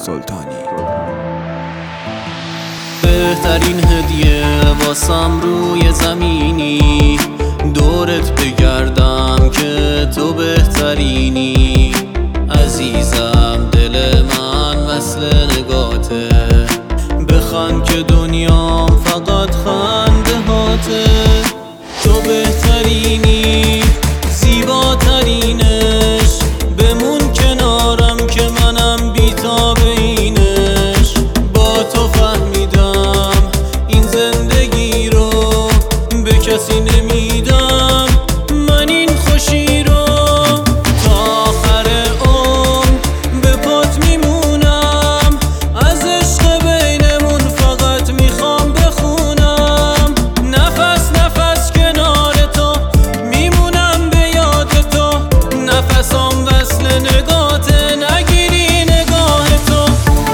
سلطانی. بهترین هدیه واسم روی زمینی، دورت بگردم که تو بهترینی. عزیزم دل من وصل نگاته، بخند که دنیام فقط خنده هاته. تو بهترینی زیباترینش، بمون کنارم که منم بی‌تاب اینش. با تو فهمیدم این زندگی رو به کسی نمیدم، من این خوشی رو تا آخر عمر به پات میمونم. از عشق بینمون فقط میخوام بخونم. نفس نفس کنار تو میمونم به یاد تو، نفسام وصل نگاته، نگیری نگاه تو.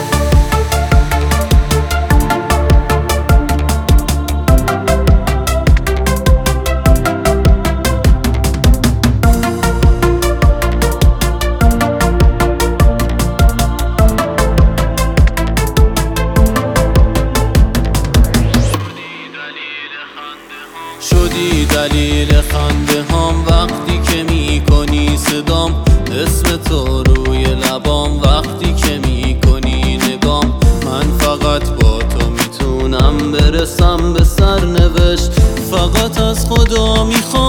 شدی دلیل خنده هم وقتی که میکنی صدام، اسم تو روی لبام وقتی که میکنی نگام. من فقط با تو میتونم برسم به سرنوشت، فقط از خدا میخوام